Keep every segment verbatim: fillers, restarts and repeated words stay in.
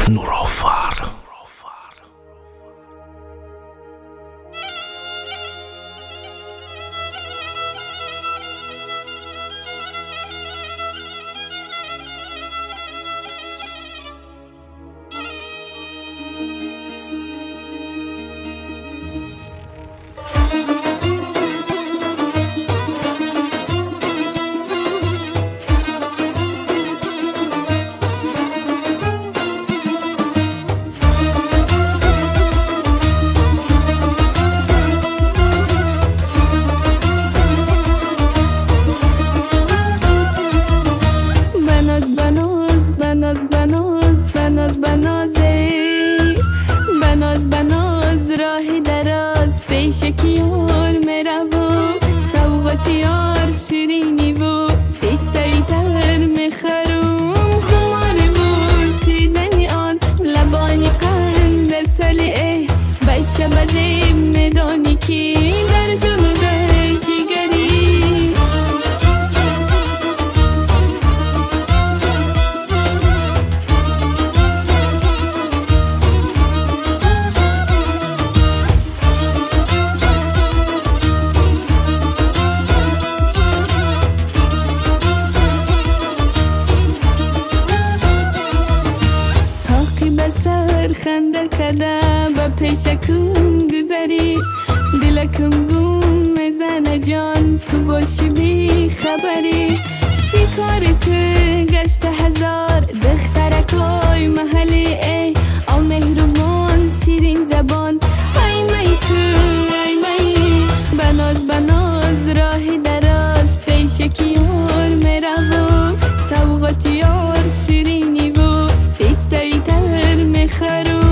نورآفر. بناز بناز بناز بنازه بناز بناز راه دراز پیش کیار مروم سوغاتی یار شیرینی و دستایی تر میخروم خمار بوسیدنی آن لبانی قند سلیه بچه بزیم میدانی کی در جلوده جیگری سر خنده کده با پیشکون گذری دلکم گم میزنه جان تو باشی بی خبری شکار تو گشت هزار دخترکای محلی ای آو مهربان شیرین زبان ای می تو ای می بناز بناز راه دراز پیش کیار میروم سوغاتی یار شیرینی و دستایی تر میخروم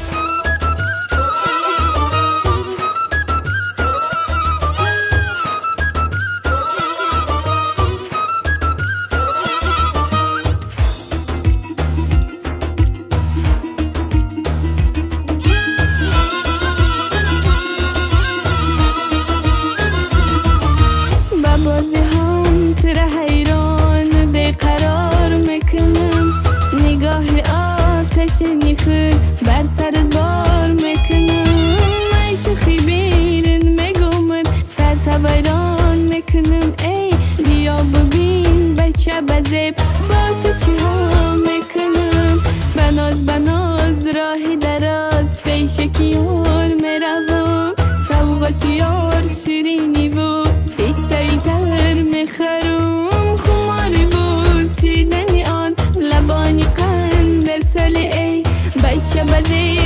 بازی هم تر حیران بیقرار میکنم نگاه آتش نیخت بر سرت بار میکنم ای شوخی بیرن میگومد سر تبایران میکنم ای بیا ببین بچه بزیب با تو چی ها میکنم بناز بناز راه دراز پیش کیار میروم سوغاتی یار شیرینی و دستایی تر میخروم خماری بوسیدنی آن لبانی قند سلی ای بچه بزی